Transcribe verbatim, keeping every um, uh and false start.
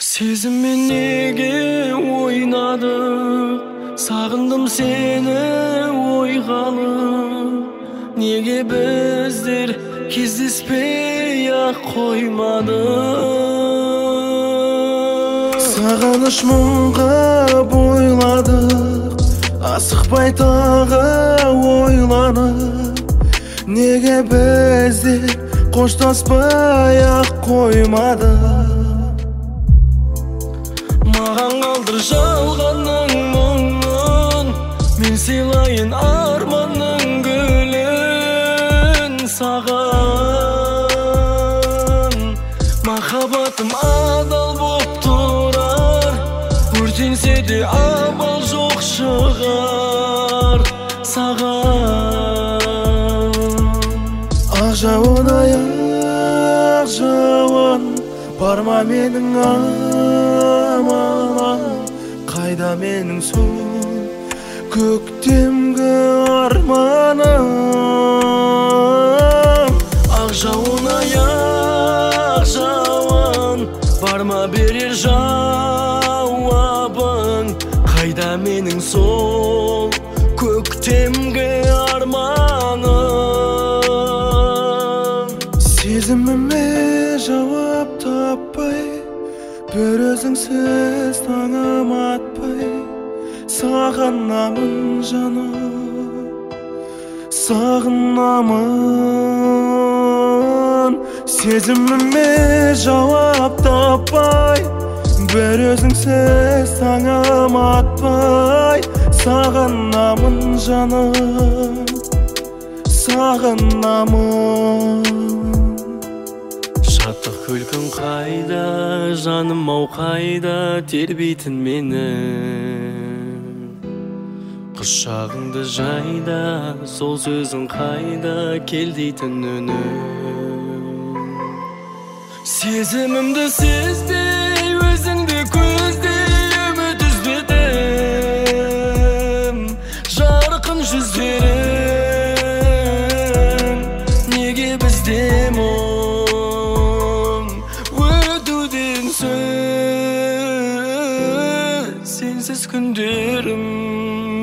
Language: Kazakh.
Сезіммен неге ойнадық, сағындым сені ойғалып. Неге біздер кездеспей-ақ қоймадық? Сағыныш мұңға бойладық, асықпай тағы ойланып. Неге біздер қоштаспай-ақ қоймадық? Маған қалдыр жалғанның мұңын, мен сыйлайын арманның гүлін саған. Махаббатым адал боп тұрар, өртенсе де амал жоқ шығар саған. Ақ жауын ай, ақ жауын, барма менің амалым. Қайда менің сол көктемгі арманым? Ақ жауын ай, ақ жауын, барма берер жауабың. Қайда менің сол көктемгі арманым? Сезіміме жауап таппай, бір өзіңсіз таңым атпай, сағынамын жаным, сағынамын. Сезіміме жауап таппай, бір өзіңсіз таңым атпай, сағынамын жаным, сағынамын. Шаттық күлкің қайда, жаным ау қайда, тербейтін мені. Құшағыңды жайда, сол сөзің қайда, кел дейтін үні. Сезімімді сезбей, өзіңді көздей үміт үзбедім. Жарқын жүздерің, неге бізде мұң өтуден сөз, сенсіз күндерім.